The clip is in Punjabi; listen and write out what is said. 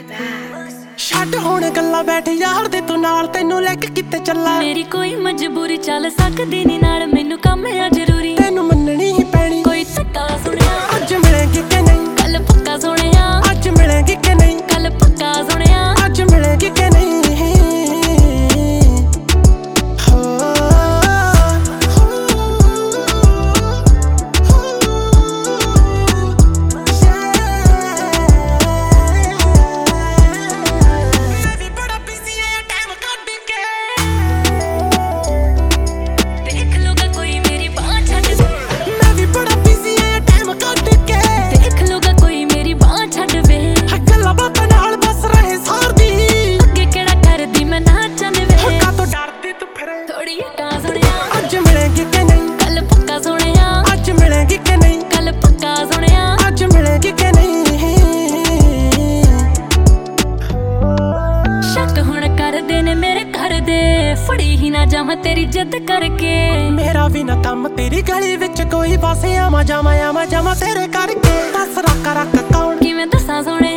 ਛੱਡ ਹੁਣ ਗੱਲਾਂ ਬੈਠ ਯਾਰ ਦੇ ਤੂੰ ਨਾਲ ਤੈਨੂੰ ਲੈ ਕੇ ਕਿੱਥੇ ਚੱਲਾਂ। ਮੇਰੀ ਕੋਈ ਮਜਬੂਰੀ ਚੱਲ ਸਕਦੀ ਨੀ ਨਾਲ, ਮੈਨੂੰ ਕੰਮ ਆ ਜ਼ਰੂਰੀ, ਤੈਨੂੰ ਮੰਨਣੀ ਹੀ ਪੈਣੀ। ਕੋਈ ਧੱਕਾ ਸੁਣਿਆ ਅੱਜ ਮਿਲੇਗੀ ਕਿ ਨਹੀਂ, ਕੱਲ ਪੱਕਾ ਸੁਣਿਆ। ਅੱਜ ਮਿਲੇਗੀ ਕਿ ਨਹੀਂ, ਕੱਲ ਪੱਕਾ ਸੁਣਿਆ। ਅੱਜ ਮਿਲੇਗੀ ਕਿ ਨਹੀਂ। ਅੱਜ ਮਿਲੇਗੀ ਕਿ ਨਹੀਂ, ਕੱਲ ਪੱਕਾ ਸੁਣਿਆ। ਅੱਜ ਮਿਲੇਗੀ ਕਿ ਨਹੀਂ, ਕੱਲ ਪੱਕਾ ਸੁਣਿਆ। ਅੱਜ ਮਿਲੇਗੀ ਕਿ ਨਹੀਂ। ਸ਼ੱਕ ਹੁਣ ਕਰਦੇ ਨੇ ਮੇਰੇ ਘਰ ਦੇ, ਫੜੀ ਹੀ ਨਾ ਜਾਵਾਂ ਤੇਰੀ ਜਿੱਦ ਕਰਕੇ। ਮੇਰਾ ਵੀ ਨਾ ਕੰਮ ਤੇਰੀ ਗਲੀ ਵਿੱਚ ਕੋਈ, ਬਸ ਆਵਾਂ ਜਾਵਾਂ ਤੇਰੇ ਕਰਕੇ। ਦੱਸ ਰੱਖ ਕੌਣ, ਕਿਵੇਂ ਦੱਸਾਂ ਸੋਹਣਿਆ